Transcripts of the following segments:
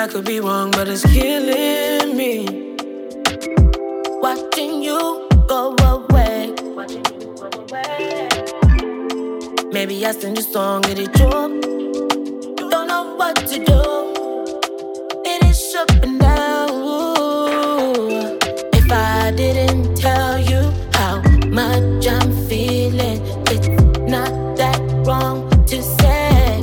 I could be wrong, but it's killing me. Watching you go away. Maybe I sing this song, get it drunk. Don't know what to do. It is up and down. If I didn't tell you how much I'm feeling, it's not that wrong to say.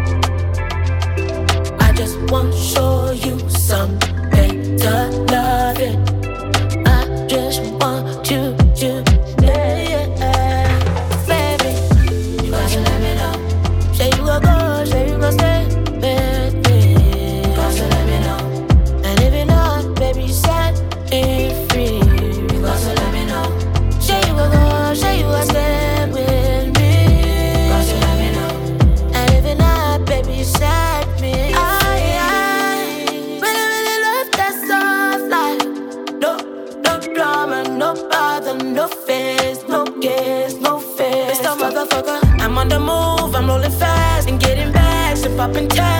I just want to show you some better loving. I just want you to, yeah, baby. You gotta let me know. Say you gon' go, say you gon' stay with me. You gotta let me know. And if you're not, baby, set me free. You gotta let me know. Say you gon' go, say you gon' stay with me. You gotta let me know. And if you're not, baby, set me free. I really love that soft life. No drama, no bother, no fears, no cares, no fears. It's the motherfucker. I'm on the move, I'm rolling fast and getting back, so poppin' tags.